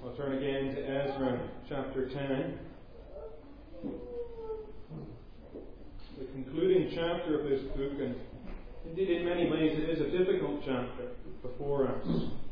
I'll turn again to Ezra chapter 10. The concluding chapter of this book, and indeed in many ways it is a difficult chapter before us.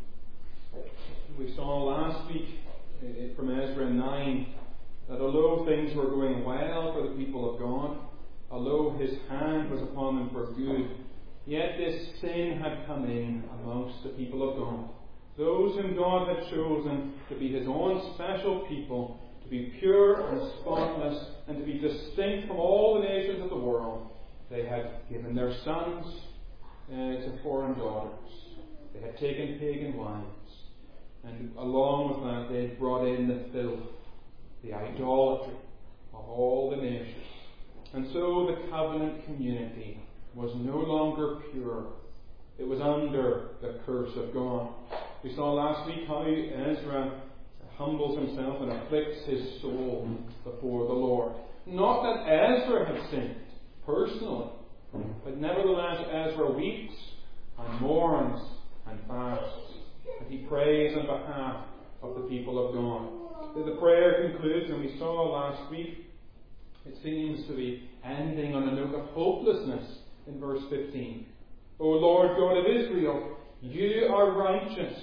We saw last week from Ezra 9 that although things were going well for the people of God, although His hand was upon them for good, yet this sin had come in amongst the people of God. Those whom God had chosen to be His own special people, to be pure and spotless, and to be distinct from all the nations of the world, they had given their sons to foreign daughters. They had taken pagan wives. And along with that, they had brought in the filth, the idolatry of all the nations. And so the covenant community was no longer pure. It was under the curse of God. We saw last week how Ezra humbles himself and afflicts his soul before the Lord. Not that Ezra had sinned personally, but nevertheless Ezra weeps and mourns and fasts. And he prays on behalf of the people of God. The prayer concludes, and we saw last week, it seems to be ending on a note of hopelessness in verse 15. O Lord God of Israel, you are righteous,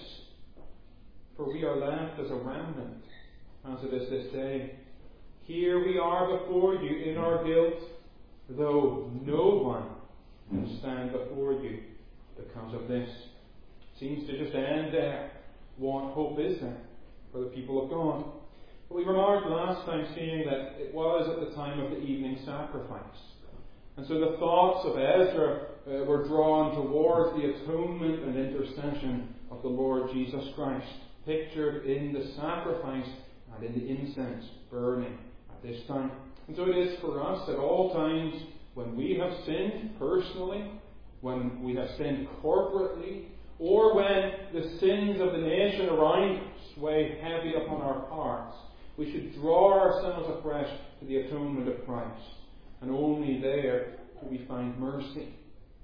for we are left as a remnant, as it is this day. Here we are before you in our guilt, though no one can stand before you because of this. Seems to just end there. What hope is there for the people of God? But we remarked last time seeing that it was at the time of the evening sacrifice. And so the thoughts of Ezra were drawn towards the atonement and intercession of the Lord Jesus Christ, pictured in the sacrifice and in the incense burning at this time. And so it is for us at all times when we have sinned personally, when we have sinned corporately, or when the sins of the nation around us weigh heavy upon our hearts, we should draw ourselves afresh to the atonement of Christ. And only there do we find mercy.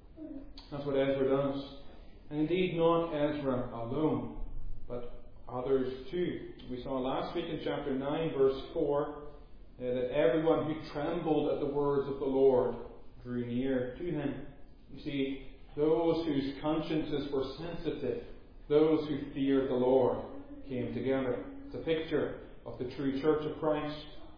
That's what Ezra does. And indeed not Ezra alone, but others too. We saw last week in chapter 9 verse 4 that everyone who trembled at the words of the Lord drew near to Him. You see, those whose consciences were sensitive, those who feared the Lord, came together. It's a picture of the true church of Christ.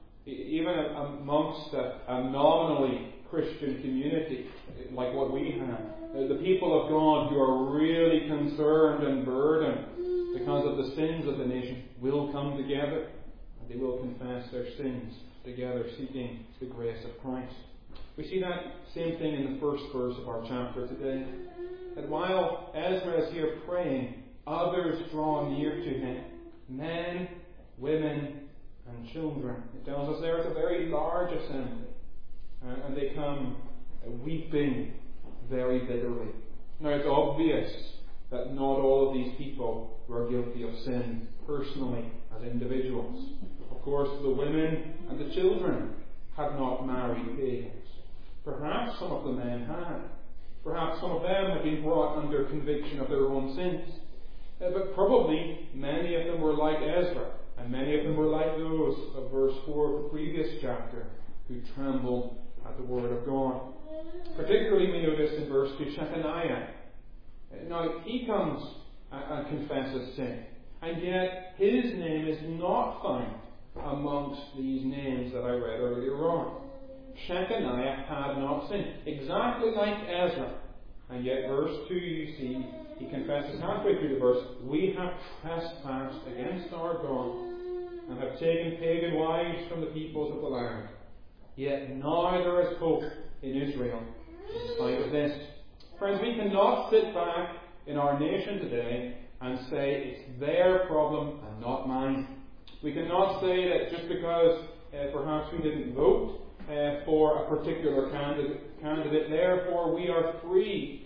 Even amongst a nominally Christian community, like what we have, the people of God who are really concerned and burdened because of the sins of the nation will come together and they will confess their sins together, seeking the grace of Christ. We see that same thing in the first verse of our chapter today. That while Ezra is here praying, others draw near to him. Men, women, and children. It tells us there it's a very large assembly. And they come weeping very bitterly. Now it's obvious that not all of these people were guilty of sin personally as individuals. Of course, the women and the children had not married pagans. Perhaps some of the men had. Perhaps some of them had been brought under conviction of their own sins. But probably many of them were like Ezra, and many of them were like those of verse 4 of the previous chapter, who trembled at the word of God. Particularly we notice in verse 2 Shechaniah. Now he comes and confesses sin, and yet his name is not found amongst these names that I read earlier on. Shechaniah had not sinned, exactly like Ezra. And yet verse 2 you see, he confesses halfway through the verse, we have trespassed against our God and have taken pagan wives from the peoples of the land. Yet now there is hope in Israel in spite of this. Friends, we cannot sit back in our nation today and say it's their problem and not mine. We cannot say that just because perhaps we didn't vote for a particular candidate, therefore we are free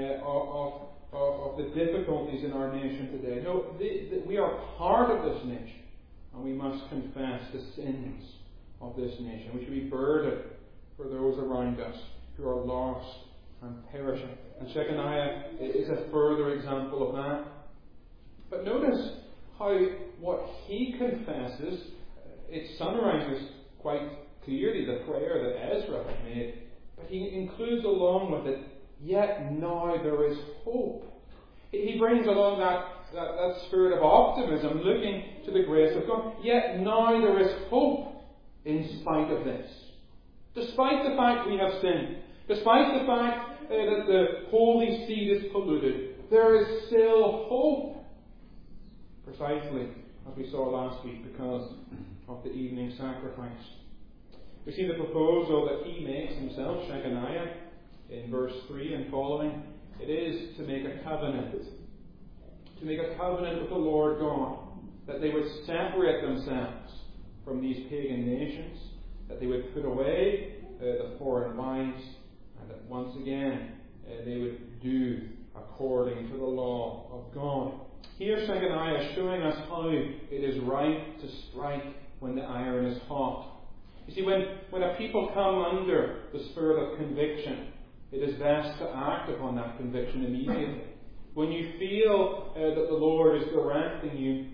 of the difficulties in our nation today. No, we are part of this nation, and we must confess the sins of this nation. We should be burdened for those around us who are lost and perishing. And Shechaniah is a further example of that. But notice how what he confesses, it summarizes quite clearly the prayer that Ezra had made, but he includes along with it, yet now there is hope. He brings along that spirit of optimism, looking to the grace of God. Yet now there is hope in spite of this. Despite the fact we have sinned, despite the fact that the holy seat is polluted, there is still hope. Precisely as we saw last week, because of the evening sacrifice. We see the proposal that he makes himself, Shechaniah, in verse 3 and following. It is to make a covenant. To make a covenant with the Lord God. That they would separate themselves from these pagan nations. That they would put away the foreign wives. And that once again they would do according to the law of God. Here Shechaniah is showing us how it is right to strike when the iron is hot. You see, when a people come under the spirit of conviction, it is best to act upon that conviction immediately. When you feel that the Lord is directing you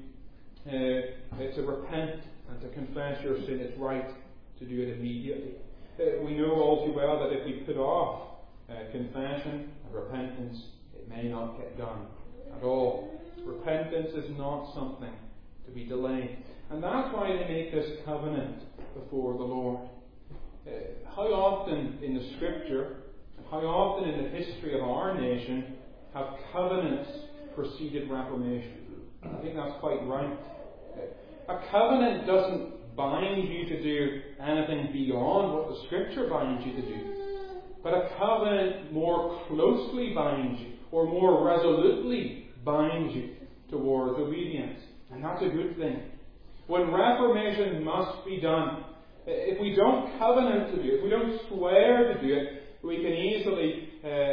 to repent and to confess your sin, it's right to do it immediately. We know all too well that if we put off confession and repentance, it may not get done at all. Repentance is not something to be delayed. And that's why they make this covenant before the Lord. How often in the Scripture, how often in the history of our nation, have covenants preceded reformation? I think that's quite right. A covenant doesn't bind you to do anything beyond what the Scripture binds you to do. But a covenant more closely binds you, or more resolutely binds you towards obedience. And that's a good thing. When reformation must be done, if we don't covenant to do it, if we don't swear to do it, we can easily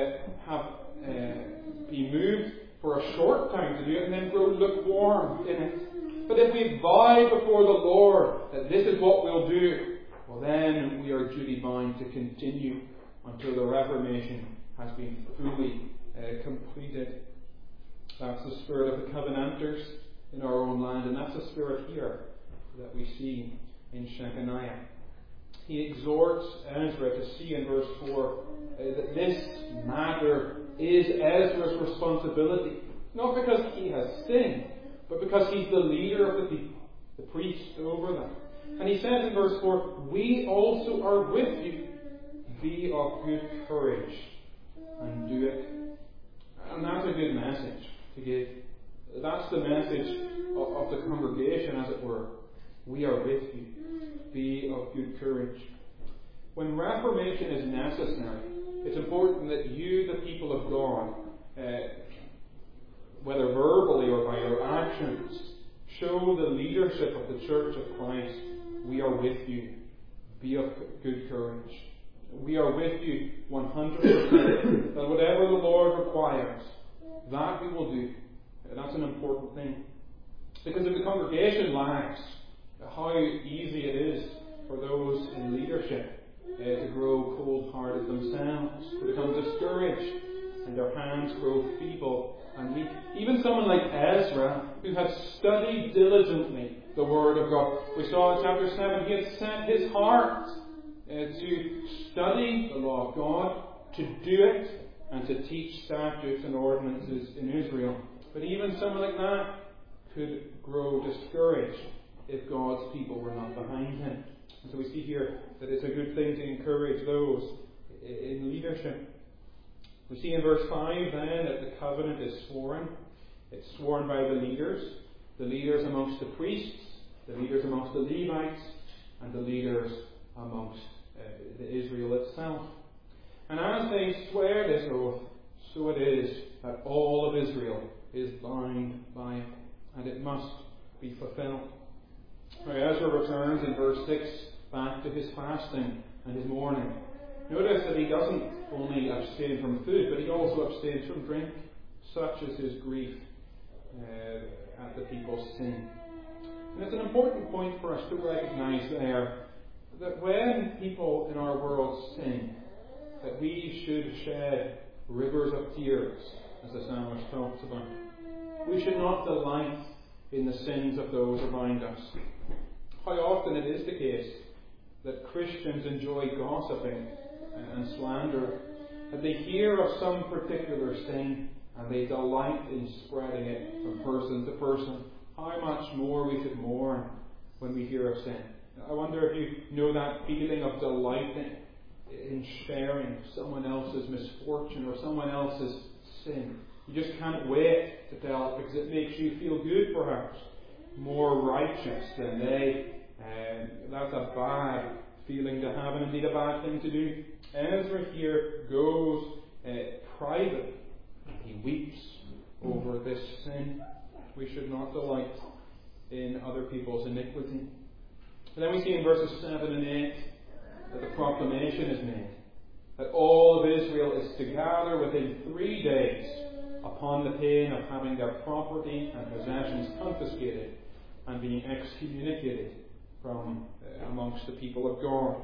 be moved for a short time to do it and then grow lukewarm in it. But if we vow before the Lord that this is what we'll do, well then we are duty bound to continue until the Reformation has been fully completed. That's the spirit of the Covenanters in our own land, and that's the spirit here that we see in Shechaniah. He exhorts Ezra to see in verse 4 that this matter is Ezra's responsibility. Not because he has sinned, but because he's the leader of the people, the priest over them. And he says in verse 4, we also are with you. Be of good courage and do it. And that's a good message to give. That's the message of the congregation, as it were. We are with you. Be of good courage. When reformation is necessary, it's important that you, the people of God, whether verbally or by your actions, show the leadership of the Church of Christ. We are with you. Be of good courage. We are with you 100%. That whatever the Lord requires, that we will do. That's an important thing. Because if the congregation lacks, how easy it is for those in leadership to grow cold-hearted themselves, to become discouraged, and their hands grow feeble and weak. Even someone like Ezra, who had studied diligently the Word of God. We saw in chapter 7, he had set his heart to study the law of God, to do it, and to teach statutes and ordinances in Israel. But even someone like that could grow discouraged if God's people were not behind him. And so we see here that it's a good thing to encourage those in leadership. We see in verse 5 then that the covenant is sworn. It's sworn by the leaders amongst the priests, the leaders amongst the Levites, and the leaders amongst the Israel itself. And as they swear this oath, so it is that all of Israel is bound by it, and it must be fulfilled. Now Ezra returns in verse 6 back to his fasting and his mourning. Notice that he doesn't only abstain from food, but he also abstains from drink. Such is his grief at the people's sin. And it's an important point for us to recognize there that when people in our world sin, that we should shed rivers of tears, as the psalmist talks about. We should not delight in the sins of those around us. How often it is the case that Christians enjoy gossiping and slander, that they hear of some particular sin and they delight in spreading it from person to person. How much more we should mourn when we hear of sin. I wonder if you know that feeling of delighting in sharing someone else's misfortune or someone else's sin. You just can't wait to tell it because it makes you feel good, perhaps, more righteous than they. That's a bad feeling to have, and indeed a bad thing to do. Ezra here goes private. He weeps over this sin. We should not delight in other people's iniquity. And then we see in verses 7 and 8 that the proclamation is made that all of Israel is to gather within 3 days upon the pain of having their property and possessions confiscated and being excommunicated from amongst the people of God.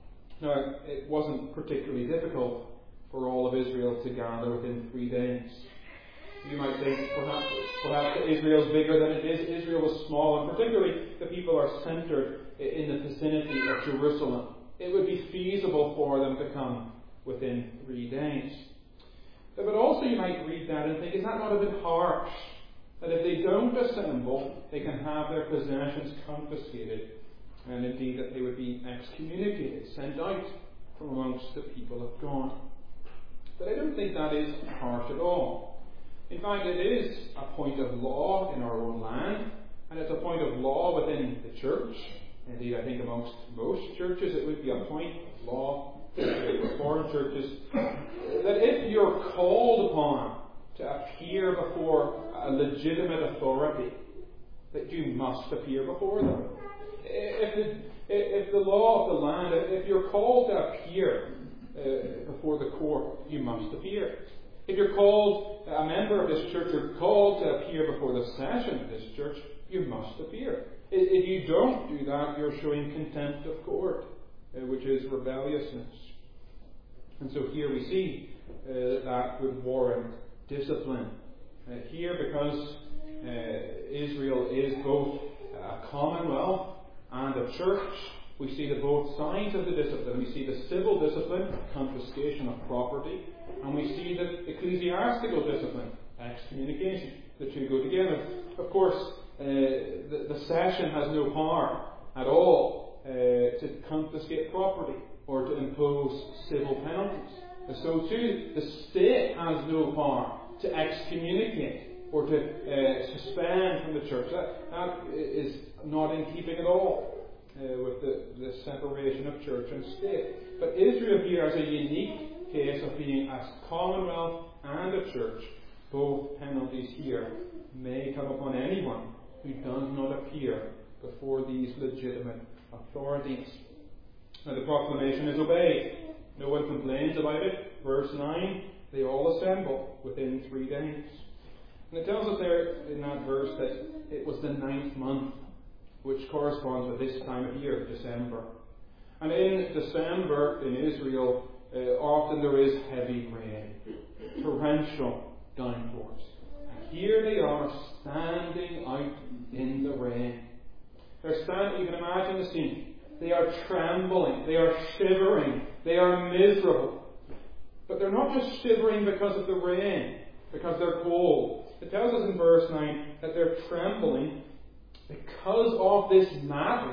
Now, it wasn't particularly difficult for all of Israel to gather within 3 days. You might think perhaps Israel is bigger than it is. Israel was small, and particularly the people are centred in the vicinity of Jerusalem. It would be feasible for them to come within 3 days. But also you might read that and think, is that not a bit harsh? That if they don't assemble, they can have their possessions confiscated, and indeed that they would be excommunicated, sent out from amongst the people of God. But I don't think that is harsh at all. In fact, it is a point of law in our own land, and it's a point of law within the church. Indeed, I think amongst most churches it would be a point of law, Reformed churches, that if you're called upon to appear before a legitimate authority, that you must appear before them. If the law of the land, if you're called to appear before the court, you must appear. If you're called, a member of this church, you're called to appear before the session of this church, you must appear. If you don't do that, you're showing contempt of court, which is rebelliousness. And so here we see that would warrant discipline. Here, because Israel is both a commonwealth and a church, we see the both sides of the discipline. We see the civil discipline, confiscation of property, and we see the ecclesiastical discipline, excommunication. The two go together. Of course, the session has no power at all to confiscate property or to impose civil penalties. And so too, the state has no power to excommunicate or to suspend from the church. That is not in keeping at all with the separation of church and state. But Israel here has a unique case of being a commonwealth and a church. Both penalties here may come upon anyone who does not appear before these legitimate authorities. Now the proclamation is obeyed. No one complains about it. Verse 9, they all assemble within 3 days. And it tells us there in that verse that it was the 9th month, which corresponds with this time of year, December. And in December in Israel, often there is heavy rain, torrential downpours. And here they are standing out in the rain. They're standing, you can imagine the scene. They are trembling, they are shivering, they are miserable. But they're not just shivering because of the rain, because they're cold. It tells us in verse 9 that they're trembling because of this matter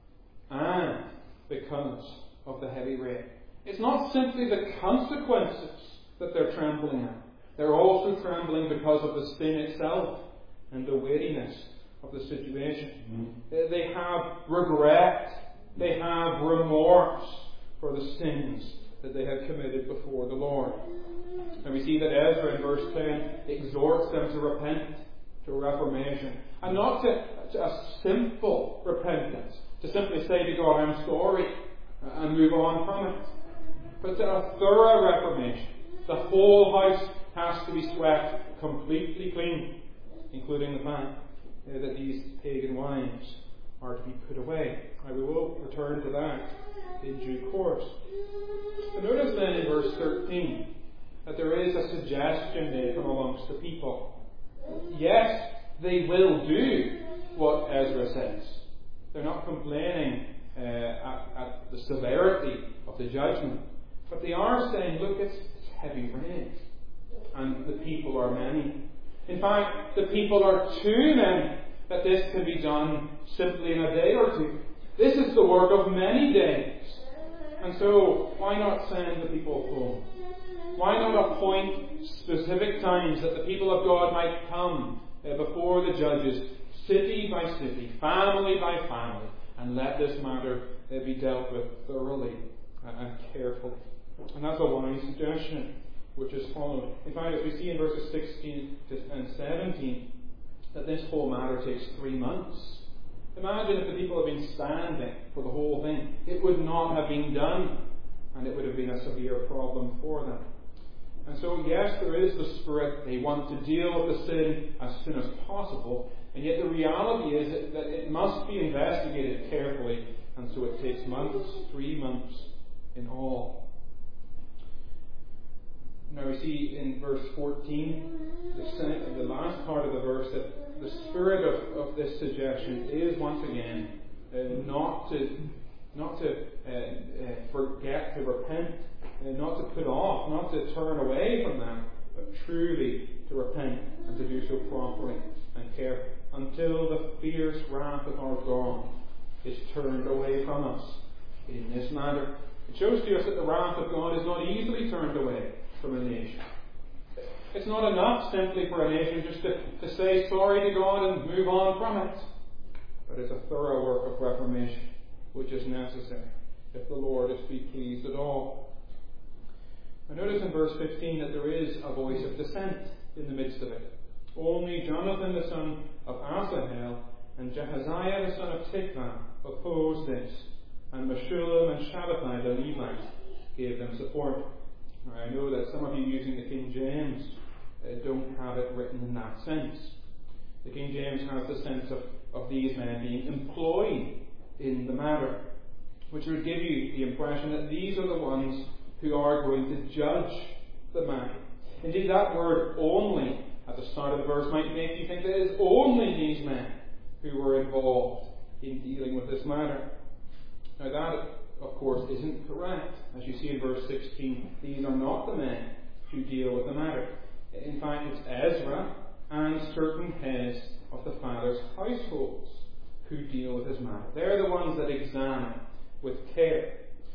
and because of the heavy rain. It's not simply the consequences that they're trembling at. They're also trembling because of the sin itself and the weightiness of the situation. They have regret. They have remorse for the sins that they have committed before the Lord. And we see that Ezra in verse 10 exhorts them to repent, to reformation. And not to a simple repentance, to simply say to God, I'm sorry, and move on from it. But to a thorough reformation. The whole house has to be swept completely clean, including the fact that these pagan wives are to be put away. We will return to that in due course. But notice then in verse 13 that there is a suggestion made from amongst the people. Yes, they will do what Ezra says. They're not complaining at the severity of the judgment, but they are saying, look, it's heavy rain, and the people are many. In fact, the people are too many that this can be done simply in a day or two. This is the work of many days. And so, why not send the people home? Why not appoint specific times that the people of God might come before the judges, city by city, family by family, and let this matter be dealt with thoroughly and carefully. And that's a wise suggestion which is followed. In fact, as we see in verses 16 and 17, that this whole matter takes 3 months. Imagine if the people had been standing for the whole thing. It would not have been done, and it would have been a severe problem for them. And so, yes, there is the spirit. They want to deal with the sin as soon as possible, and yet the reality is that it must be investigated carefully, and so it takes months, 3 months in all. Now we see in verse 14, the last part of the verse, that the spirit of this suggestion is once again not to forget to repent, not to put off, not to turn away from them, but truly to repent and to do so properly and carefully, until the fierce wrath of our God is turned away from us in this matter. It shows to us that the wrath of God is not easily turned away from a nation. It's not enough simply for a nation just to say sorry to God and move on from it. But it's a thorough work of reformation which is necessary if the Lord is to be pleased at all. I notice in verse 15 that there is a voice of dissent in the midst of it. Only Jonathan the son of Asahel and Jahaziah the son of Tikvah opposed this, and Meshullam and Shabbatai the Levite gave them support. I know that some of you using the King James don't have it written in that sense. The King James has the sense of these men being employed in the matter, which would give you the impression that these are the ones who are going to judge the matter. Indeed, that word only at the start of the verse might make you think that it is only these men who were involved in dealing with this matter. Now that, of course, isn't correct. As you see in verse 16, these are not the men who deal with the matter. In fact, it's Ezra and certain heads of the fathers' households who deal with this matter. They're the ones that examine with care.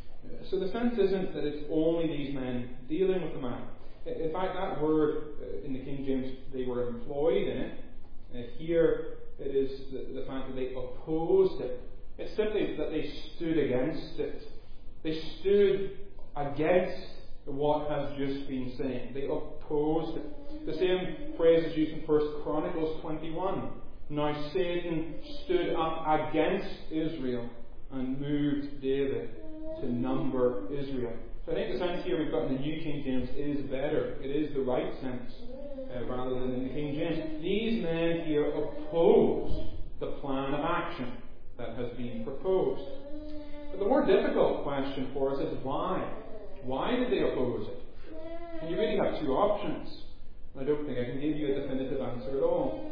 So the sense isn't that it's only these men dealing with the matter. In fact, that word in the King James, they were employed in it. Here it is the fact that they opposed it. It's simply that they stood against it. They stood against what has just been said. They opposed it. The same phrase is used in 1 Chronicles 21. Now Satan stood up against Israel and moved David to number Israel. So I think the sense here we've got in the New King James is better. It is the right sense rather than in the King James. These men here oppose the plan of action that has been proposed. But the more difficult question for us is why? Why did they oppose it? And you really have two options. I don't think I can give you a definitive answer at all.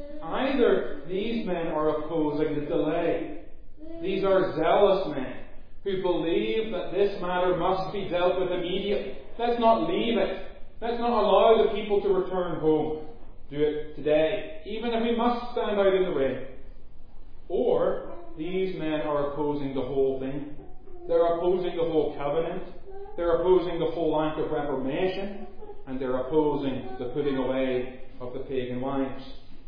Either these men are opposing the delay. These are zealous men who believe that this matter must be dealt with immediately. Let's not leave it. Let's not allow the people to return home. Do it today, even if we must stand out in the rain. Or these men are opposing the whole thing. They're opposing the whole covenant. They're opposing the whole act of reformation. And they're opposing the putting away of the pagan wives.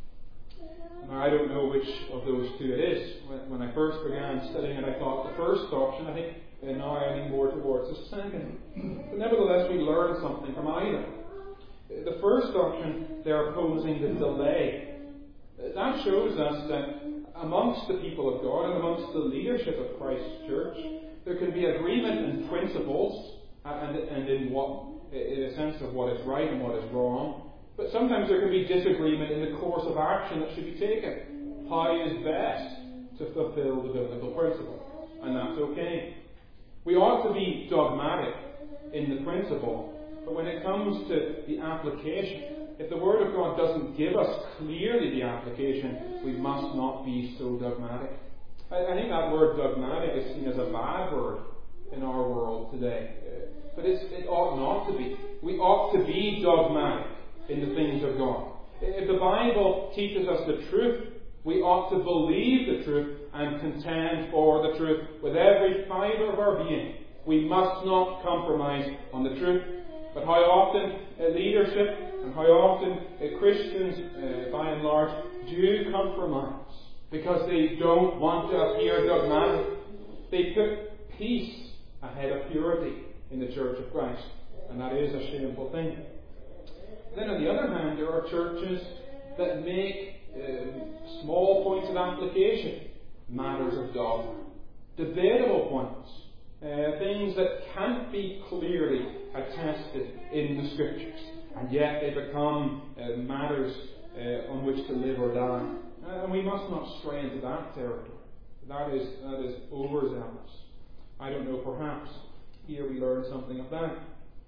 Now, I don't know which of those two it is. When I first began studying it, I thought the first option. I think now I lean more towards the second. But nevertheless, we learn something from either. The first option, they're opposing the delay. That shows us that amongst the people of God and amongst the leadership of Christ's church, there can be agreement in principles and in a sense of what is right and what is wrong. But sometimes there can be disagreement in the course of action that should be taken. How is best to fulfill the biblical principle? And that's okay. We ought to be dogmatic in the principle, but when it comes comes to the application, if the Word of God doesn't give us clearly the application, we must not be so dogmatic. I think that word dogmatic is seen as a bad word in our world today. But it ought not to be. We ought to be dogmatic in the things of God. If the Bible teaches us the truth, we ought to believe the truth and contend for the truth with every fibre of our being. We must not compromise on the truth. But how often leadership and how often Christians, by and large, do compromise because they don't want to appear dogmatic. They put peace ahead of purity in the Church of Christ, and that is a shameful thing. Then on the other hand, there are churches that make small points of application matters of dogma, debatable points, things that can't be clearly attested in the Scriptures, and yet they become matters on which to live or die. And we must not stray into that territory. That is overzealous. I don't know, perhaps here we learn something of that.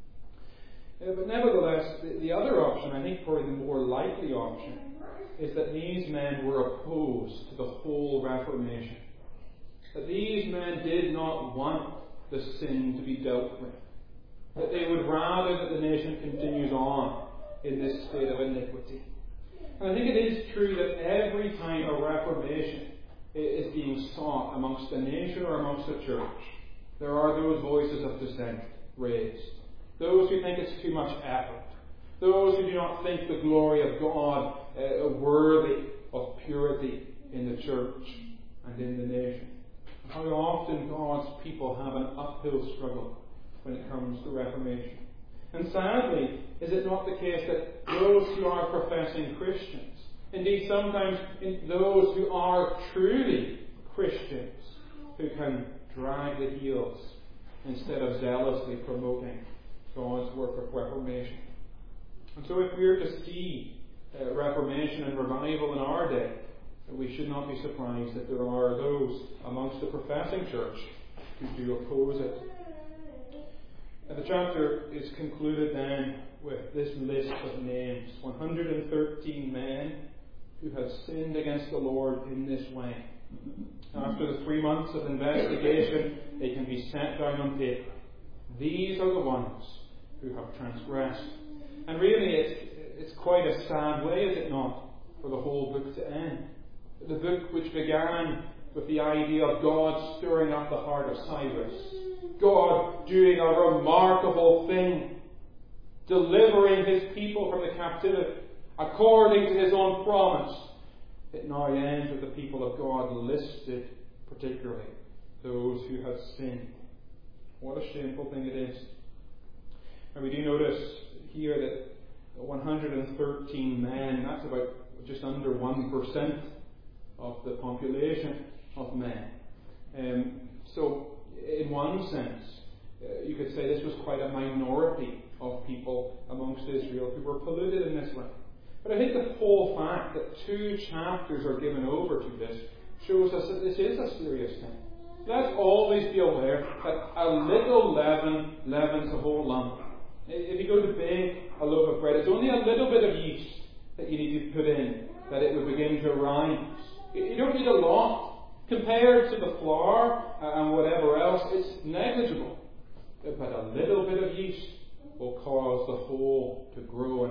But nevertheless, the other option, I think probably the more likely option, is that these men were opposed to the whole Reformation. That these men did not want the sin to be dealt with. That they would rather that the nation continues on in this state of iniquity. And I think it is true that every time a Reformation is being sought amongst a nation or amongst a church, there are those voices of dissent raised. Those who think it's too much effort. Those who do not think the glory of God worthy of purity in the church and in the nation. How often God's people have an uphill struggle when it comes to Reformation. And sadly, is it not the case that those who are professing Christians, indeed sometimes those who are truly Christians, who can drag the heels instead of zealously promoting God's work of Reformation? And so if we are to see Reformation and revival in our day, we should not be surprised that there are those amongst the professing church who do oppose it. And the chapter is concluded then with this list of names. 113 men who have sinned against the Lord in this way. After the 3 months of investigation, they can be set down on paper. These are the ones who have transgressed. And really, it's quite a sad way, is it not, for the whole book to end. The book which began with the idea of God stirring up the heart of Cyrus, God doing a remarkable thing, delivering His people from the captivity, according to His own promise. It now ends with the people of God listed, particularly those who have sinned. What a shameful thing it is. And we do notice here that 113 men, that's about just under 1% of the population of men. So, in one sense, you could say this was quite a minority of people amongst Israel who were polluted in this way. But I think the whole fact that 2 chapters are given over to this shows us that this is a serious thing. Let's always be aware that a little leaven leavens a whole lump. If you go to bake a loaf of bread, it's only a little bit of yeast that you need to put in, that it will begin to rise. You don't need a lot. Compared to the flour and whatever else, it's negligible. But a little bit of yeast will cause the whole to grow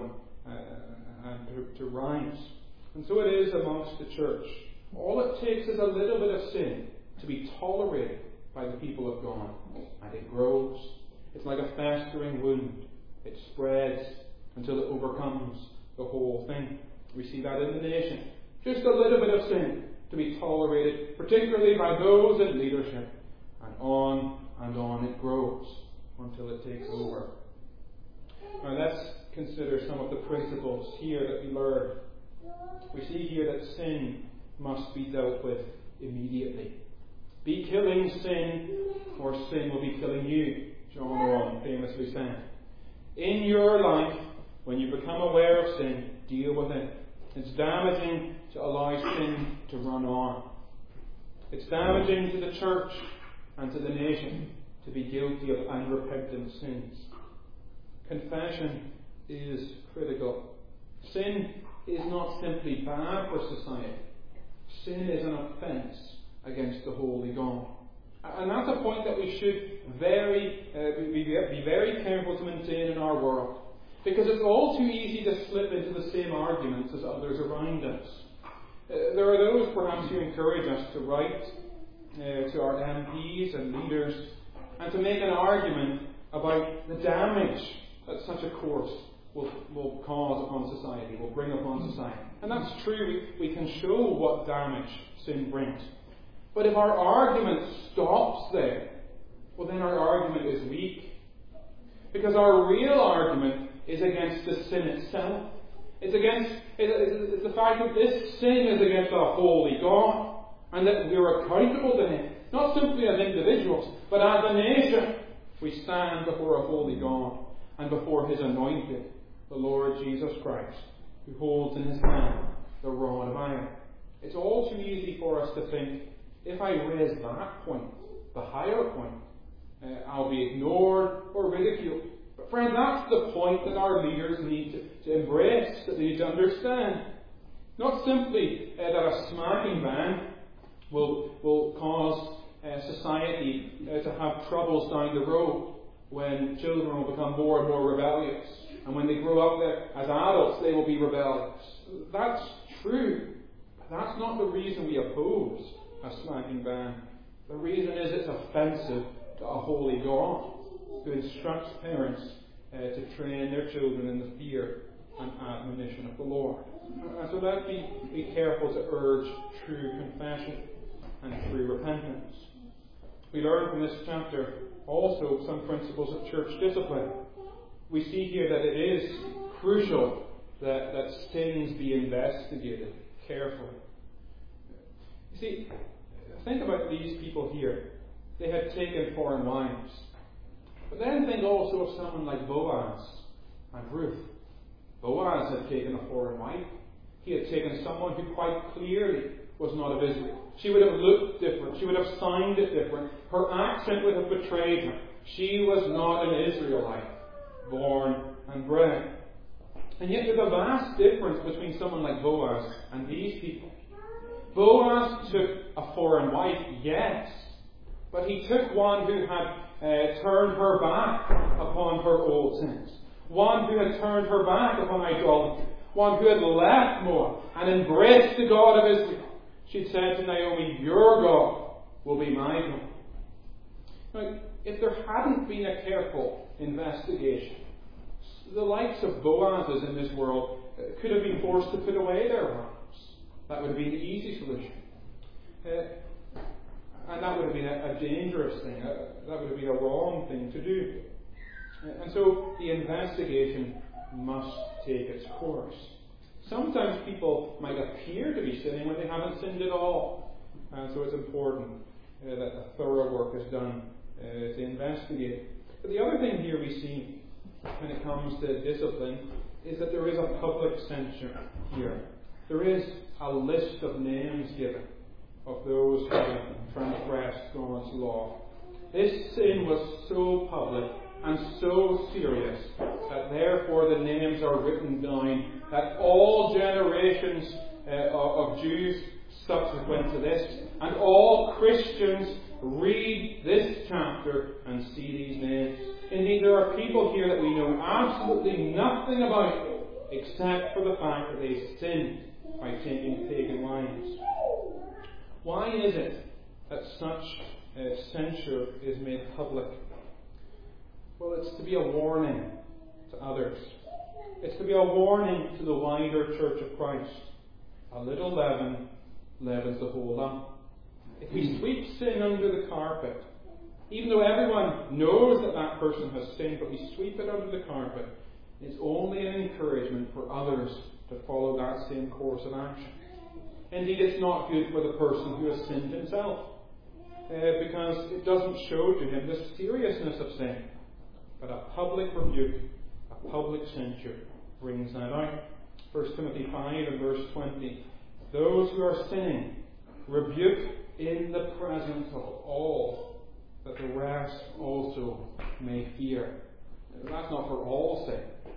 and to rise. And so it is amongst the church. All it takes is a little bit of sin to be tolerated by the people of God. And it grows. It's like a festering wound. It spreads until it overcomes the whole thing. We see that in the nation. Just a little bit of sin to be tolerated, particularly by those in leadership. And on it grows until it takes over. Now let's consider some of the principles here that we learn. We see here that sin must be dealt with immediately. Be killing sin, or sin will be killing you, John 1 famously said. In your life, when you become aware of sin, deal with it. It's damaging to allow sin to run on. It's damaging to the church and to the nation to be guilty of unrepentant sins. Confession is critical. Sin is not simply bad for society. Sin is an offence against the holy God. And that's a point that we should be very careful to maintain in our world. Because it's all too easy to slip into the same arguments as others around us. There are those perhaps who encourage us to write to our MPs and leaders and to make an argument about the damage that such a course will cause upon society, will bring upon society. And that's true, we can show what damage sin brings. But if our argument stops there, well then our argument is weak. Because our real argument is against the sin itself. It's the fact that this sin is against our holy God, and that we're accountable to Him, not simply as individuals, but as a nation. We stand before a holy God and before His anointed, the Lord Jesus Christ, who holds in His hand the rod of iron. It's all too easy for us to think, if I raise that point, the higher point, I'll be ignored or ridiculed. But friend, that's the point that our leaders need to embrace, that they need to understand. Not simply that a smacking ban will cause society to have troubles down the road when children will become more and more rebellious. And when they grow up as adults, they will be rebellious. That's true. But that's not the reason we oppose a smacking ban. The reason is it's offensive to a holy God who instructs parents to train their children in the fear and admonition of the Lord. And so let's be careful to urge true confession and true repentance. We learn from this chapter also some principles of church discipline. We see here that it is crucial that sins be investigated carefully. You see, think about these people here. They had taken foreign wives. But then think also of someone like Boaz and Ruth. Boaz had taken a foreign wife. He had taken someone who quite clearly was not of Israel. She would have looked different. She would have sounded different. Her accent would have betrayed her. She was not an Israelite, born and bred. And yet there's a vast difference between someone like Boaz and these people. Boaz took a foreign wife, yes, but he took one who had turned her back upon her old sins. One who had turned her back upon idolatry. One who had left Moab and embraced the God of Israel. She'd said to Naomi, "Your God will be my God." Now, if there hadn't been a careful investigation, the likes of Boazes in this world could have been forced to put away their wives. That would have been the easy solution. And that would have been a dangerous thing. That would have been a wrong thing to do. And so the investigation must take its course. Sometimes people might appear to be sinning when they haven't sinned at all. And so it's important that a thorough work is done to investigate. But the other thing here we see when it comes to discipline is that there is a public censure here. There is a list of names given of those who have transgressed God's law. This sin was so public and so serious that therefore the names are written down, that all generations of Jews subsequent to this and all Christians read this chapter and see these names. Indeed, there are people here that we know absolutely nothing about except for the fact that they sinned by taking pagan wives. Why is it that such censure is made public? Well, it's to be a warning to others. It's to be a warning to the wider Church of Christ. A little leaven leavens the whole lump. If we sweep sin under the carpet, even though everyone knows that that person has sinned, but we sweep it under the carpet, it's only an encouragement for others to follow that same course of action. Indeed, it's not good for the person who has sinned himself, because it doesn't show to him the seriousness of sin. But a public rebuke, a public censure brings that out. 1 Timothy 5 and verse 20. Those who are sinning, rebuke in the presence of all, that the rest also may fear. That's not for all sin.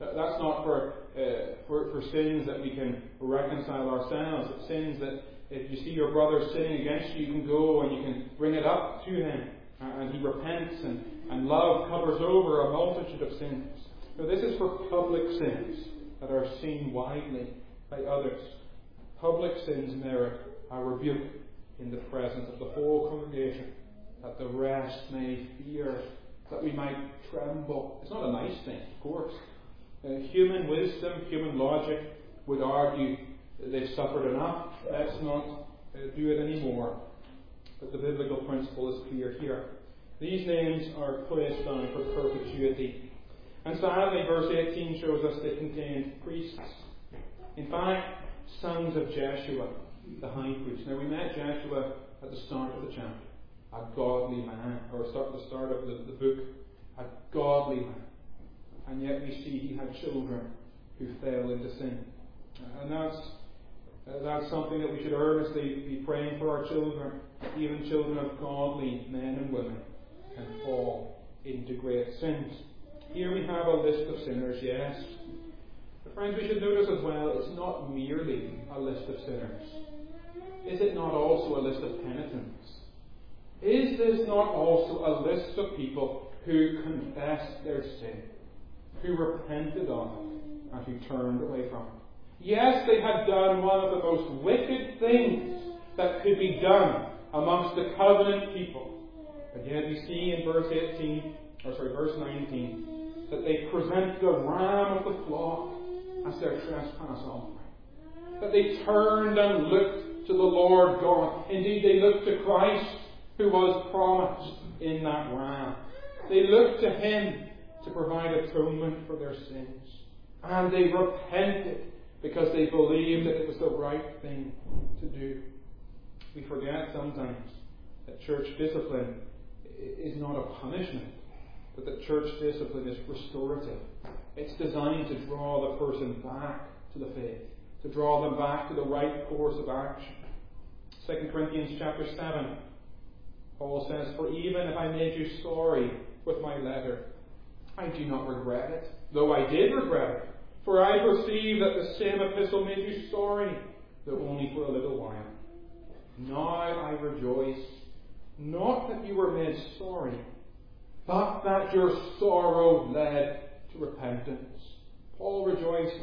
That's not for sins that we can reconcile ourselves. It's sins that if you see your brother sinning against you, you can go and you can bring it up to him. And he repents, and love covers over a multitude of sins. Now, this is for public sins that are seen widely by others. Public sins merit a rebuke in the presence of the whole congregation, that the rest may fear, that we might tremble. It's not a nice thing, of course. Human wisdom, human logic would argue that they've suffered enough. Let's not do it anymore. But the biblical principle is clear here. These names are placed down for perpetuity. And sadly, verse 18 shows us they contained priests. In fact, sons of Jeshua, the high priest. Now, we met Jeshua at the start of the chapter. A godly man, or at the start of the book. A godly man. And yet we see he had children who fell into sin. And that's something that we should earnestly be praying for our children. Even children of godly men and women can fall into great sins. Here we have a list of sinners, yes. But friends, we should notice as well, it's not merely a list of sinners. Is it not also a list of penitents? Is this not also a list of people who confessed their sin, who repented of it, and who turned away from it? Yes, they had done one of the most wicked things that could be done amongst the covenant people. But yet we see in verse 19, that they presented a ram of the flock as their trespass offering. That they turned and looked to the Lord God. Indeed, they looked to Christ, who was promised in that ram. They looked to Him to provide atonement for their sins. And they repented because they believed that it was the right thing to do. We forget sometimes that church discipline is not a punishment, but that church discipline is restorative. It's designed to draw the person back to the faith, to draw them back to the right course of action. 2 Corinthians chapter 7, Paul says, "For even if I made you sorry with my letter, I do not regret it, though I did regret it. For I perceive that the same epistle made you sorry, though only for a little while. Now I rejoice, not that you were made sorry, but that your sorrow led to repentance." Paul rejoiced.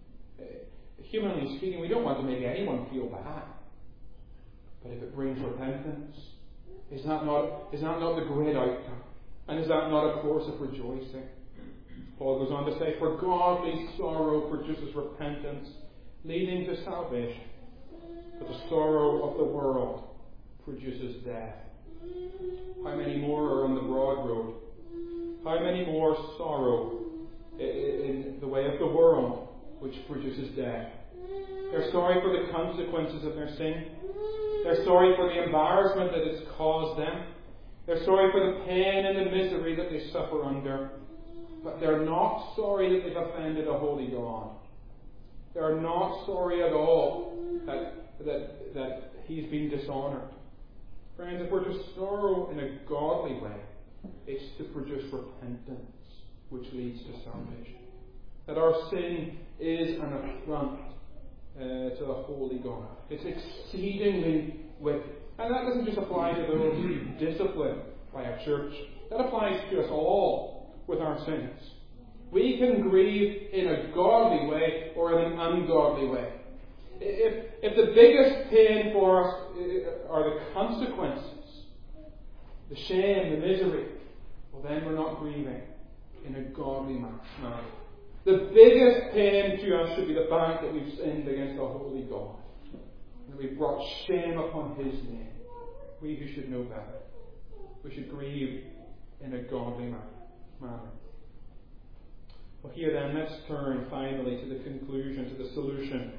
Humanly speaking, we don't want to make anyone feel bad. But if it brings repentance, is that not the great outcome? And is that not a course of rejoicing? Paul goes on to say, "For godly sorrow produces repentance, leading to salvation. But the sorrow of the world produces death." How many more are on the broad road? How many more sorrow in the way of the world, which produces death? They're sorry for the consequences of their sin. They're sorry for the embarrassment that it's caused them. They're sorry for the pain and the misery that they suffer under. But they're not sorry that they've offended a holy God. They're not sorry at all that He's been dishonoured. Friends, if we're to sorrow in a godly way, it's to produce repentance, which leads to salvation. That our sin is an affront to the holy God. It's exceedingly wicked. And that doesn't just apply to those disciplined by a church. That applies to us all with our sins. We can grieve in a godly way or in an ungodly way. If the biggest pain for us are the consequences, the shame, the misery, well then we're not grieving in a godly manner. The biggest pain to us should be the fact that we've sinned against a holy God. That we've brought shame upon His name. We who should know better. We should grieve in a godly manner. Well, here then, let's turn finally to the conclusion, to the solution.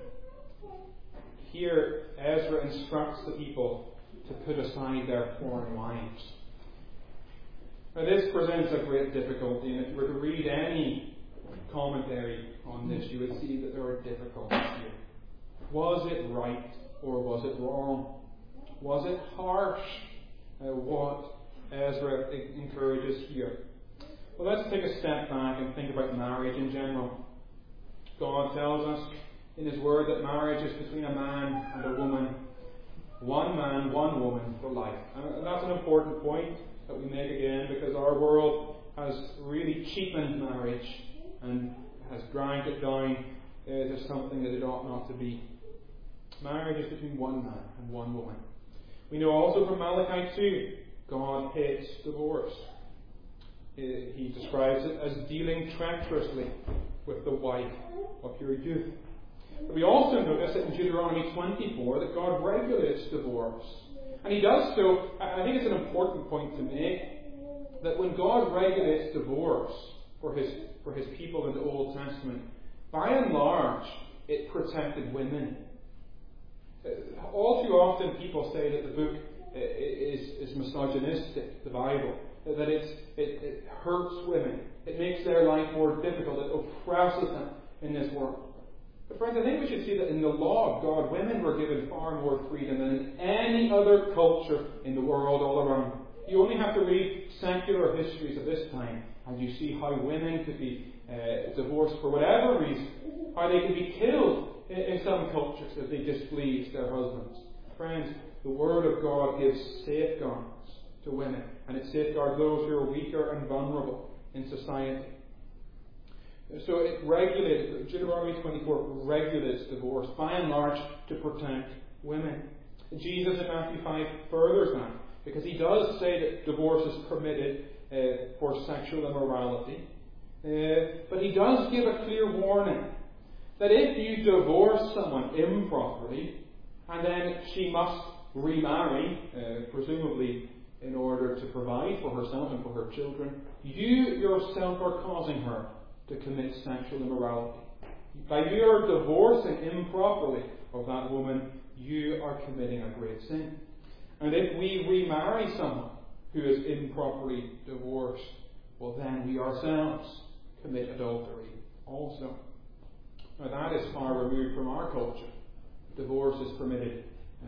Here, Ezra instructs the people to put aside their foreign wives. Now, this presents a great difficulty, and if you were to read any commentary on this, you would see that there are difficulties here. Was it right or was it wrong? Was it harsh? What Ezra encourages here. Well, let's take a step back and think about marriage in general. God tells us in His Word that marriage is between a man and a woman. One man, one woman for life. And that's an important point that we make again, because our world has really cheapened marriage and has ground it down to something that it ought not to be. Marriage is between one man and one woman. We know also from Malachi 2, God hates divorce. He describes it as dealing treacherously with the wife of your youth. But we also notice that in Deuteronomy 24 that God regulates divorce. And He does so, I think it's an important point to make, that when God regulates divorce for His people in the Old Testament, by and large, it protected women. All too often people say that the book is misogynistic, the Bible, that it hurts women, it makes their life more difficult, it oppresses them in this world. But friends, I think we should see that in the law of God, women were given far more freedom than in any other culture in the world all around. You only have to read secular histories of this time, and you see how women could be divorced for whatever reason, how they could be killed in some cultures if they displeased their husbands. Friends, the Word of God gives safeguards to women, and it safeguards those who are weaker and vulnerable in society. So it regulates, Deuteronomy 24 regulates divorce, by and large, to protect women. Jesus in Matthew 5 furthers that, because He does say that divorce is permitted for sexual immorality. But He does give a clear warning that if you divorce someone improperly, and then she must remarry, presumably in order to provide for herself and for her children, you yourself are causing her to commit sexual immorality. By your divorcing improperly of that woman, you are committing a great sin. And if we remarry someone who is improperly divorced, well then we ourselves commit adultery also. Now that is far removed from our culture. Divorce is permitted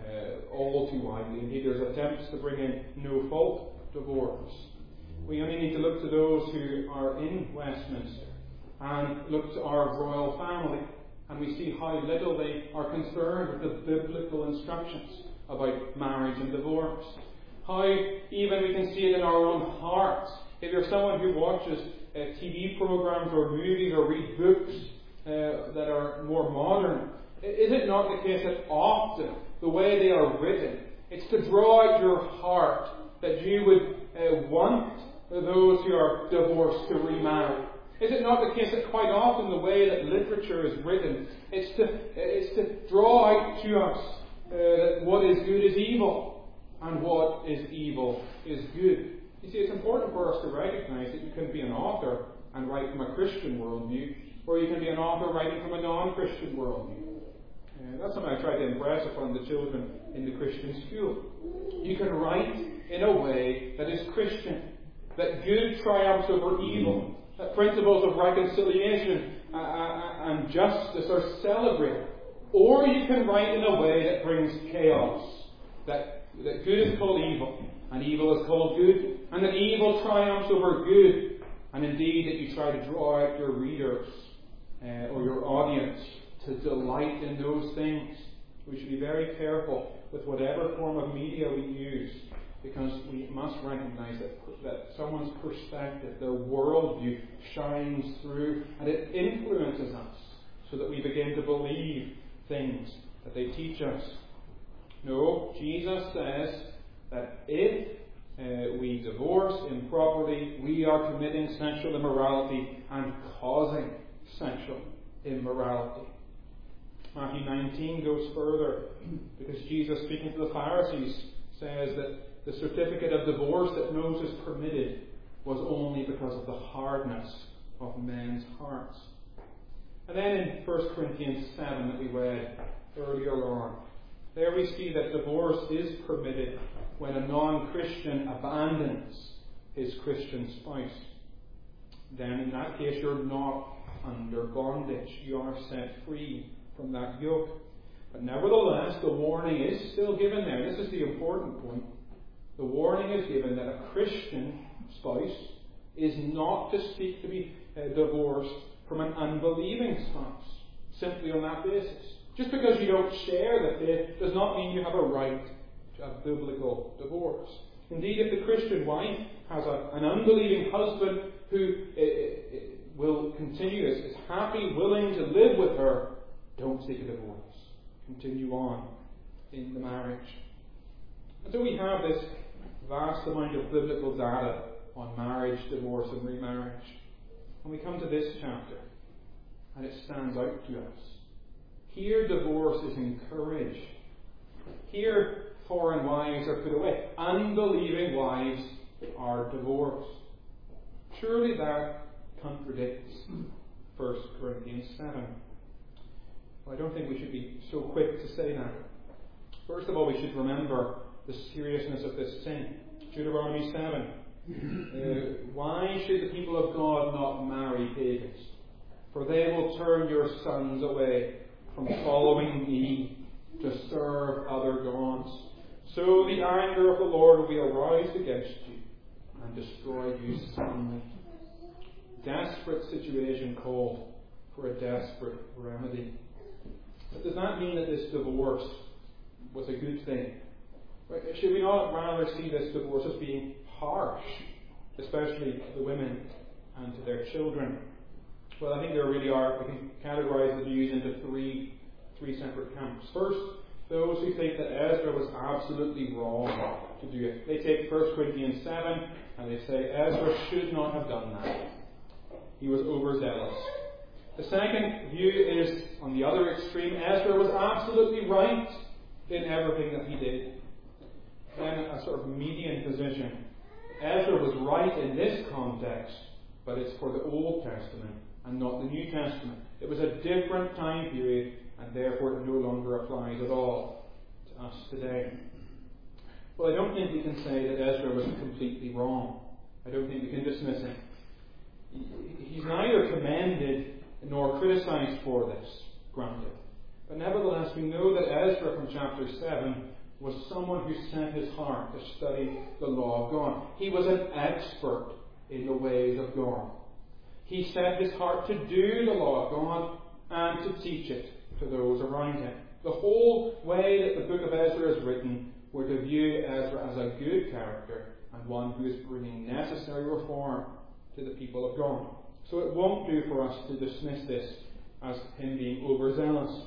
all too widely. Indeed, there's attempts to bring in no-fault divorce. We only need to look to those who are in Westminster and look to our royal family, and we see how little they are concerned with the biblical instructions about marriage and divorce. How even we can see it in our own hearts. If you're someone who watches TV programs or movies or read books that are more modern, is it not the case that often the way they are written, it's to draw out your heart that you would want those who are divorced to remarry? Is it not the case that quite often the way that literature is written, it's to draw out to us that what is good is evil, and what is evil is good? You see, it's important for us to recognize that you can be an author and write from a Christian worldview, or you can be an author writing from a non-Christian worldview. That's something I try to impress upon the children in the Christian school. You can write in a way that is Christian, that good triumphs over evil, that principles of reconciliation and justice are celebrated. Or you can write in a way that brings chaos, that good is called evil, and evil is called good, and that evil triumphs over good, and indeed that you try to draw out your readers or your audience to delight in those things. We should be very careful with whatever form of media we use, because we must recognize that someone's perspective, their worldview, shines through and it influences us so that we begin to believe things that they teach us. No, Jesus says that if we divorce improperly, we are committing sexual immorality and causing sexual immorality. Matthew 19 goes further, because Jesus, speaking to the Pharisees, says that the certificate of divorce that Moses permitted was only because of the hardness of men's hearts. And then in 1 Corinthians 7 that we read earlier on, there we see that divorce is permitted when a non-Christian abandons his Christian spouse. Then in that case you're not under bondage. You are set free from that yoke. But nevertheless, the warning is still given there. This is the important point. The warning is given that a Christian spouse is not to seek to be divorced from an unbelieving spouse, simply on that basis. Just because you don't share the faith does not mean you have a right to a biblical divorce. Indeed, if the Christian wife has an unbelieving husband who will continue, is happy, willing to live with her, don't seek a divorce. Continue on in the marriage. And so we have this vast amount of biblical data on marriage, divorce and remarriage. And we come to this chapter, and it stands out to us. Here divorce is encouraged. Here foreign wives are put away. Unbelieving wives are divorced. Surely that contradicts 1 Corinthians 7. Well, I don't think we should be so quick to say that. First of all, we should remember the seriousness of this sin. Deuteronomy 7. Why should the people of God not marry pagans? For they will turn your sons away from following me to serve other gods. So the anger of the Lord will be aroused against you and destroy you suddenly. Desperate situation called for a desperate remedy. But does that mean that this divorce was a good thing? Should we not rather see this divorce as being harsh, especially to the women and to their children? Well, I think there really are. We can categorize the views into three separate camps. First, those who think that Ezra was absolutely wrong to do it. They take 1 Corinthians 7 and they say Ezra should not have done that. He was overzealous. The second view is, on the other extreme, Ezra was absolutely right in everything that he did. Then a sort of median position. Ezra was right in this context, but it's for the Old Testament and not the New Testament. It was a different time period, and therefore it no longer applies at all to us today. Well, I don't think we can say that Ezra was completely wrong. I don't think we can dismiss him. He's neither commended nor criticized for this, granted. But nevertheless, we know that Ezra from chapter 7 was someone who set his heart to study the law of God. He was an expert in the ways of God. He set his heart to do the law of God and to teach it to those around him. The whole way that the book of Ezra is written, we're to view Ezra as a good character and one who is bringing necessary reform to the people of God. So it won't do for us to dismiss this as him being overzealous.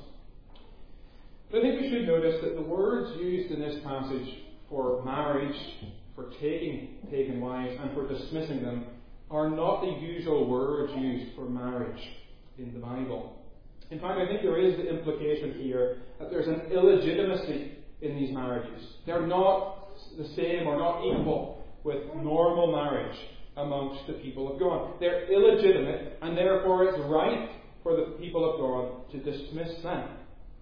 But I think we should notice that the words used in this passage for marriage, for taking pagan wives, and for dismissing them are not the usual words used for marriage in the Bible. In fact, I think there is the implication here that there's an illegitimacy in these marriages. They're not the same or not equal with normal marriage amongst the people of God. They're illegitimate, and therefore it's right for the people of God to dismiss them.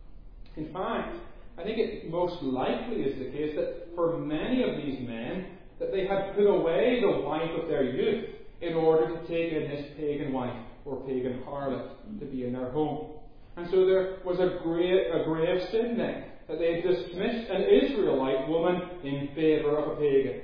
In fact, I think it most likely is the case that for many of these men, that they had put away the wife of their youth in order to take in this pagan wife or pagan harlot to be in their home. And so there was a grave sin then, that they had dismissed an Israelite woman in favour of a pagan.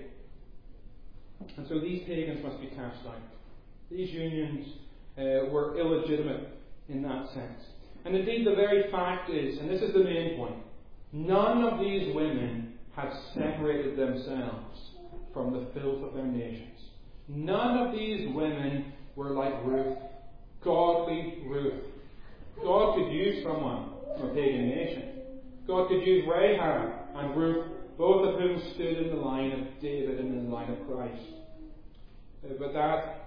And so these pagans must be cast out. These unions were illegitimate in that sense. And indeed the very fact is, and this is the main point, none of these women had separated themselves from the filth of their nations. None of these women were like Ruth, godly Ruth. God could use someone from a pagan nation. God could use Rahab and Ruth, both of whom stood in the line of David and in the line of Christ. But that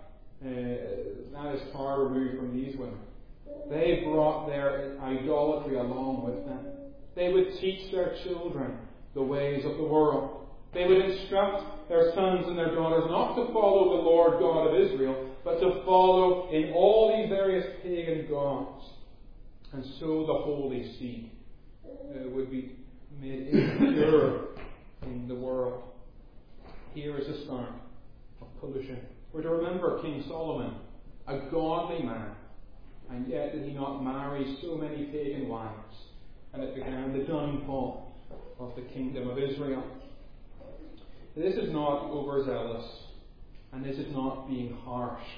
is far removed from these women. They brought their idolatry along with them. They would teach their children the ways of the world. They would instruct their sons and their daughters not to follow the Lord God of Israel, but to follow in all these various pagan gods. And so the holy seed would be made impure in the world. Here is the start of pollution. We're to remember King Solomon, a godly man, and yet did he not marry so many pagan wives, and it began the downfall of the kingdom of Israel. This is not overzealous, and this is not being harsh.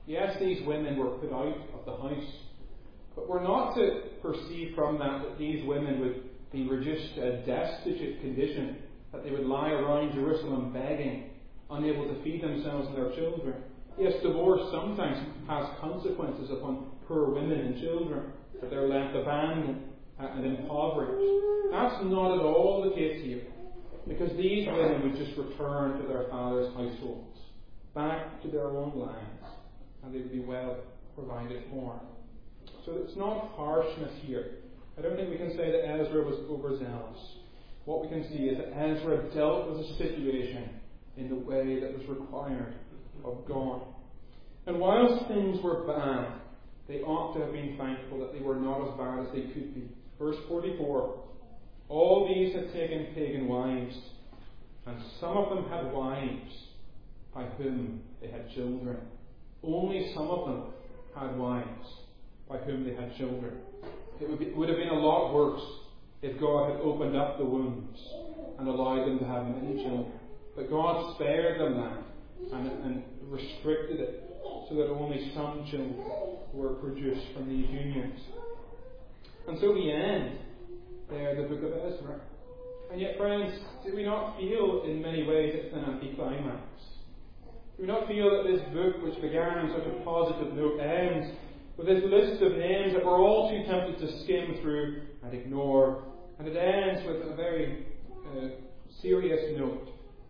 Yes, these women were put out of the house, but we're not to perceive from that these women would be reduced to a destitute condition, that they would lie around Jerusalem begging, unable to feed themselves and their children. Yes, divorce sometimes has consequences upon poor women and children, that they're left abandoned and impoverished. That's not at all the case here, because these women would just return to their father's households, back to their own lands, and they would be well provided for. So it's not harshness here. I don't think we can say that Ezra was overzealous. What we can see is that Ezra dealt with the situation in the way that was required of God. And whilst things were bad, they ought to have been thankful that they were not as bad as they could be. Verse 44, all these had taken pagan wives, and some of them had wives by whom they had children. Only some of them had wives by whom they had children. It would have been a lot worse if God had opened up the wombs and allowed them to have many children. But God spared them that and restricted it so that only some children were produced from these unions. And so we end there the book of Ezra. And yet, friends, do we not feel in many ways it's an anticlimax? Do we not feel that this book, which began on such a positive note, ends with this list of names that we're all too tempted to skim through and ignore, and it ends with a very serious note?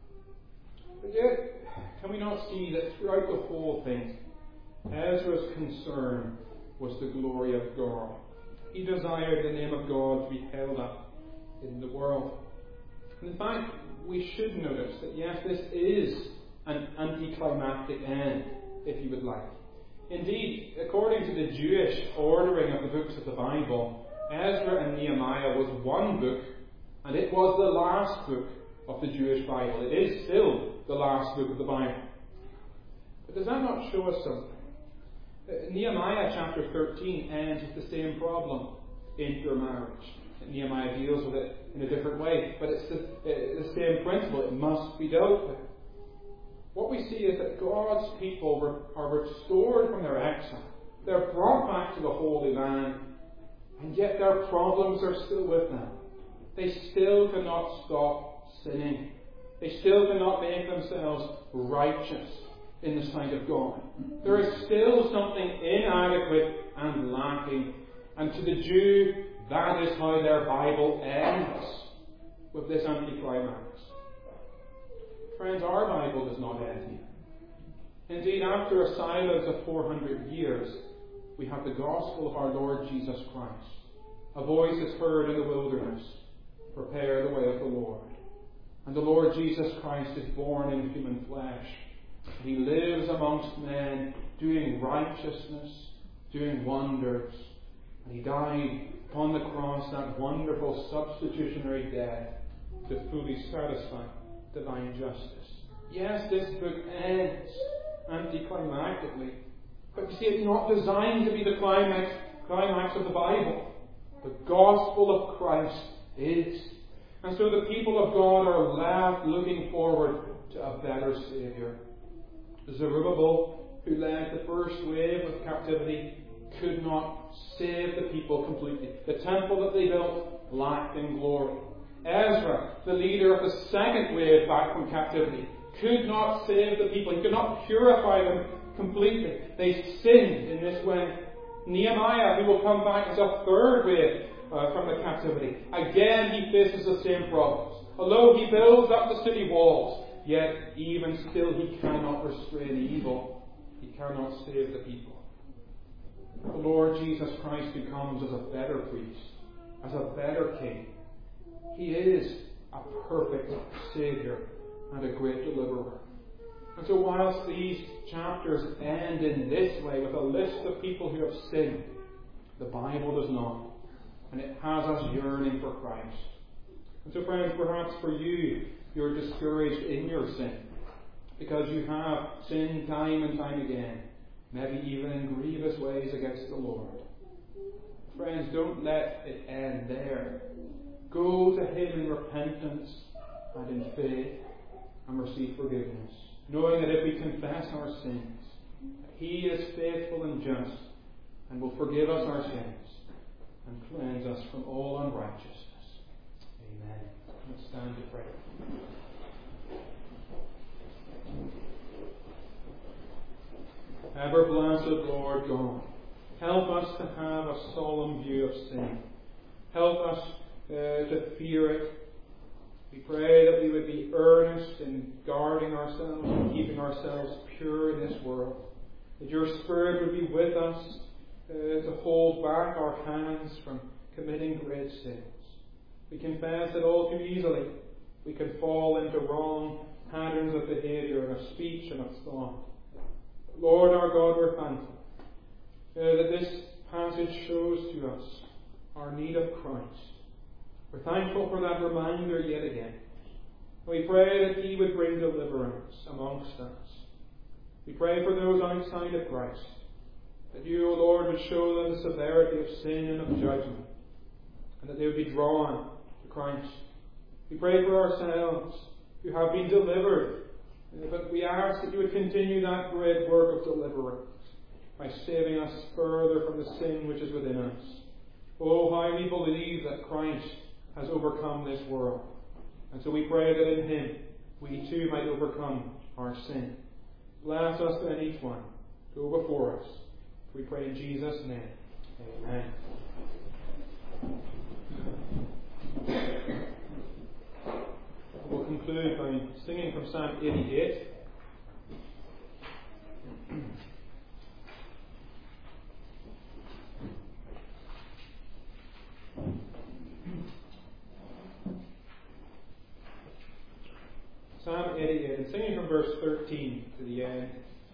But yet, can we not see that throughout the whole thing, Ezra's concern was the glory of God? He desired the name of God to be held up in the world. And in fact, we should notice that yes, this is an anticlimactic end, if you would like. Indeed, according to the Jewish ordering of the books of the Bible, Ezra and Nehemiah was one book, and it was the last book of the Jewish Bible. It is still the last book of the Bible. But does that not show us something? Nehemiah chapter 13 ends with the same problem, intermarriage. Nehemiah deals with it in a different way, but it's the same principle. It must be dealt with. What we see is that God's people are restored from their exile. They're brought back to the Holy Land, and yet their problems are still with them. They still cannot stop sinning. They still cannot make themselves righteous in the sight of God. There is still something inadequate and lacking. And to the Jew, that is how their Bible ends, with this anticlimax. Friends, our Bible does not end here. Indeed, after a silence of 400 years, we have the gospel of our Lord Jesus Christ. A voice is heard in the wilderness, prepare the way of the Lord. And the Lord Jesus Christ is born in human flesh. He lives amongst men, doing righteousness, doing wonders. And He died upon the cross, that wonderful substitutionary death, to fully satisfy divine justice. Yes, this book ends anticlimactically, but you see, it's not designed to be the climax of the Bible. The gospel of Christ is. And so the people of God are left looking forward to a better Saviour. Zerubbabel, who led the first wave of captivity, could not save the people completely. The temple that they built lacked in glory. Ezra, the leader of the second wave back from captivity, could not save the people. He could not purify them completely. They sinned in this way. Nehemiah, who will come back as a third wave from the captivity, again he faces the same problems. Although he builds up the city walls, yet even still he cannot restrain evil. He cannot save the people. The Lord Jesus Christ, who comes as a better priest, as a better king, He is a perfect Saviour and a great deliverer. And so whilst these chapters end in this way, with a list of people who have sinned, the Bible does not. And it has us yearning for Christ. And so friends, perhaps for you, you're discouraged in your sin, because you have sinned time and time again, maybe even in grievous ways against the Lord. Friends, don't let it end there. Go to Him in repentance and in faith and receive forgiveness, knowing that if we confess our sins, He is faithful and just, and will forgive us our sins and cleanse us from all unrighteousness. Amen. Let's stand to pray. Ever blessed Lord God, help us to have a solemn view of sin. Help us to fear it. We pray that we would be earnest in guarding ourselves and keeping ourselves pure in this world. That your Spirit would be with us to hold back our hands from committing great sins. We confess that all too easily we can fall into wrong patterns of behaviour and of speech and of thought. Lord our God, we're thankful that this passage shows to us our need of Christ. We're thankful for that reminder yet again. We pray that He would bring deliverance amongst us. We pray for those outside of Christ, that you, O Lord, would show them the severity of sin and of judgment, and that they would be drawn to Christ. We pray for ourselves who have been delivered, but we ask that you would continue that great work of deliverance by saving us further from the sin which is within us. Oh, how we believe that Christ has overcome this world. And so we pray that in Him we too might overcome our sin. Bless us then, each one. Go before us. We pray in Jesus' name. Amen. We'll conclude by singing from Psalm 88. Psalm 88, and singing from verse 13 to the end.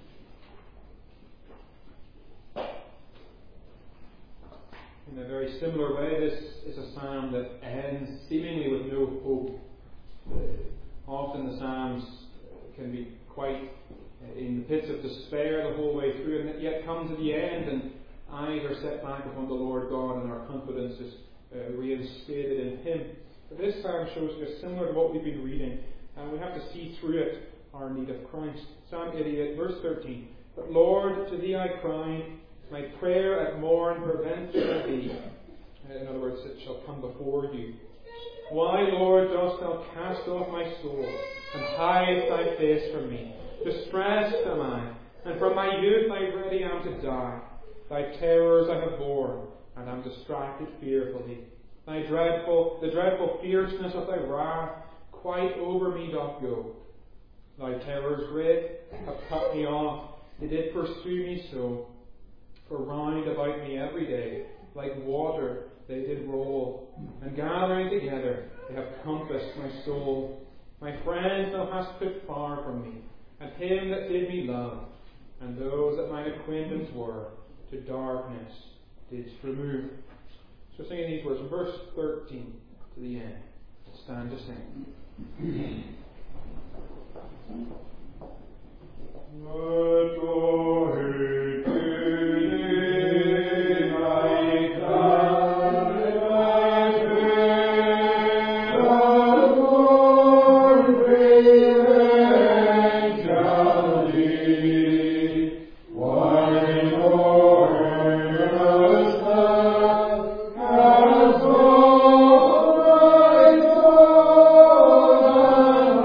In a very similar way, this is a psalm that ends seemingly with no hope. Often the psalms can be quite in the pits of despair the whole way through, and it yet come to the end, and eyes are set back upon the Lord God, and our confidence is reinstated in Him. But this psalm shows us similar to what we've been reading, and we have to see through it our need of Christ. Psalm 88, verse 13. But Lord, to Thee I cry, my prayer at morn prevents Thee. In other words, it shall come before You. Why, Lord, dost Thou cast off my soul, and hide Thy face from me? Distressed am I, and from my youth I ready am to die. Thy terrors I have borne, and am distracted fearfully. The dreadful fierceness of Thy wrath quite over me doth go. Thy terrors great have cut me off, they did pursue me so. For round about me every day, like water they did roll, and gathering together they have compassed my soul. My friends Thou hast put far from me, and him that did me love, and those that mine acquaintance were, to darkness didst remove. So singing these words from verse 13 to the end. Stand to sing. The joy to Thee, my God, the Lord eventually, why glorious love has all thy soul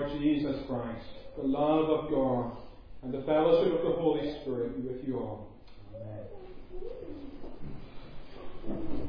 Lord Jesus Christ, the love of God, and the fellowship of the Holy Spirit be with you all. Amen.